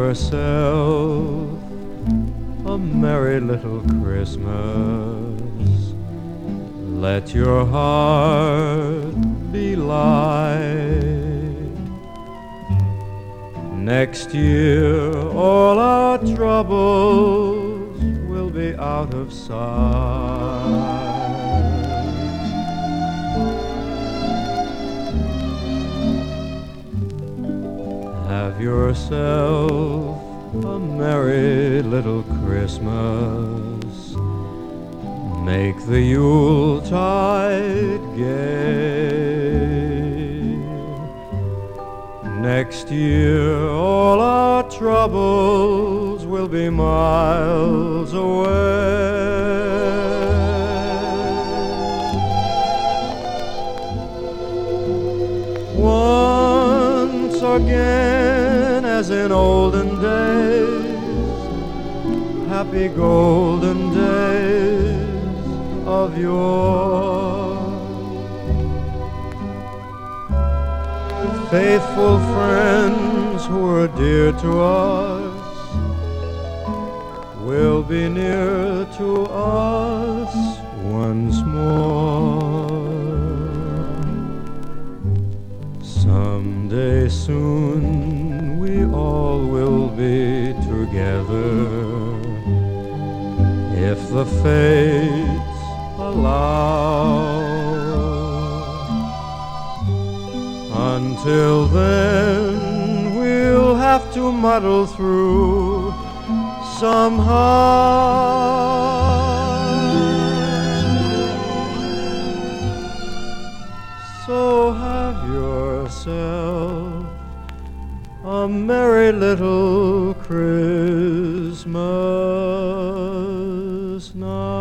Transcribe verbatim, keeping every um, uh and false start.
yourself a merry little Christmas. Let your heart be light. Next year all our troubles will be out of sight. Have yourself a merry little Christmas. Make the Yuletide gay. Next year all our troubles will be miles away. Once again, as in olden days, happy golden days of yore, faithful friends who were dear to us will be near to us once more. Someday soon we all will be together, if the fates allow. Until then we'll have to muddle through somehow. So have yourself a merry little Christmas night.